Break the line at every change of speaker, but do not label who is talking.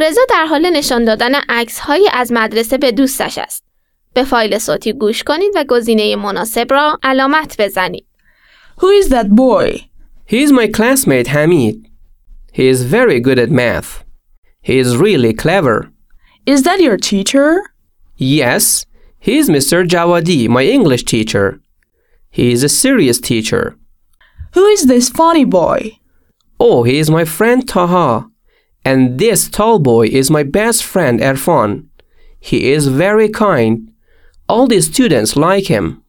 رضا در حال نشان دادن عکس‌هایی از مدرسه به دوستش است. به فایل صوتی گوش کنید و گزینه مناسب را علامت بزنید.
Who is that boy?
He is my classmate Hamid. He is very good at math. He is really clever.
Is that your teacher?
Yes, he is Mr. Jawadi, my English teacher. He is a serious teacher.
Who is this funny boy?
Oh, he is my friend Taha. And this tall boy is my best friend Erfan. He is very kind. All the students like him.